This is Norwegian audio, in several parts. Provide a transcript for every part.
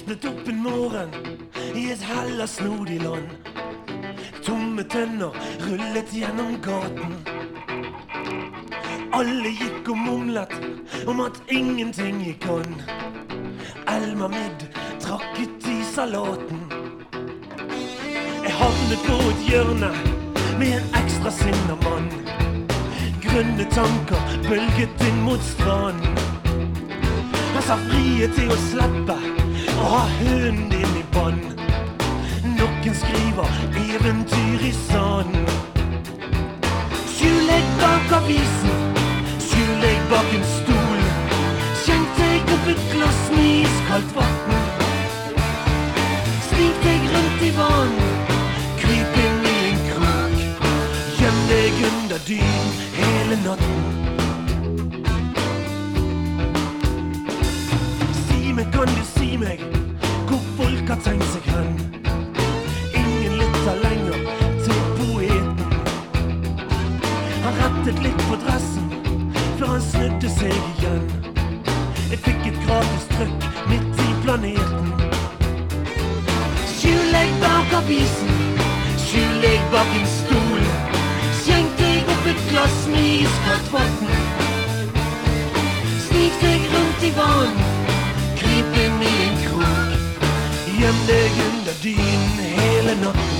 Våknet opp en morgen I et hella snodig land. Tomme tønner rullet gjennom gaten. Alle gikk og mumlet om at ingenting gikk an. Elma Midd trakket I salaten. Jeg havnet på et hjørne med en ekstra sinna mann. Grønne tanker bølget inn mot stranden. Han sa frihet til å slippe og ha hunden din I bånd. Noen skriver eventyr I sanden. Skjul deg bak avisen, skjul deg bak en stol. Skjenk deg opp et glass med iskaldt vatten. Snik deg rundt I vann, kryp inn I en krok. Gjem deg under dyn hele natten. Kan du si meg hvor folk har tenkt seg hen? Ingen lytter lenger til poeten. Han rettet litt på dressen før han snudde seg igjen. Jeg fikk et gratis trykk midt I planeten. Skjul deg bak avisen, skjul deg bak en stol. Skjenk deg opp et glass med iskaldt vatten. Snik deg rundt I vann, kryp inn I en krok. Gjem deg under dyn hele natten.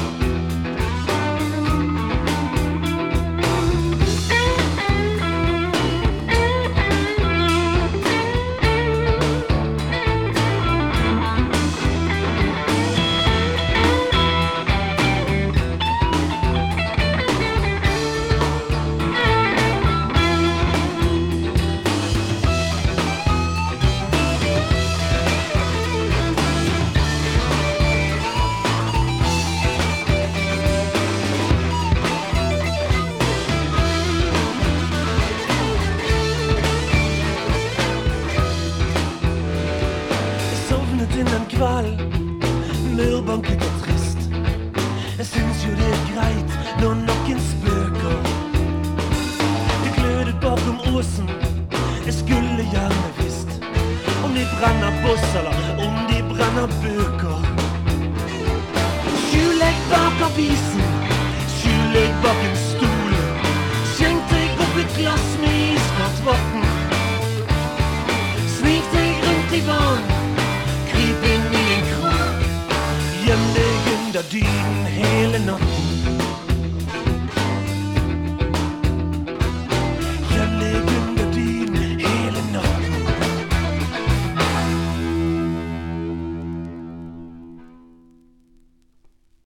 Mørbanket trist. Jeg synes jo det greit når noen spøker. Det glødet bakom åsen. Jeg skulle gjerne visst om de brenner boss eller om de brenner bøker. Skjul deg bak avisen, skjul deg bak en stol. Skjenk deg opp et glass med iskaldt vatten. Snik deg rundt I vann, kryp inn I en krok. Gjem deg under dynen hele natten.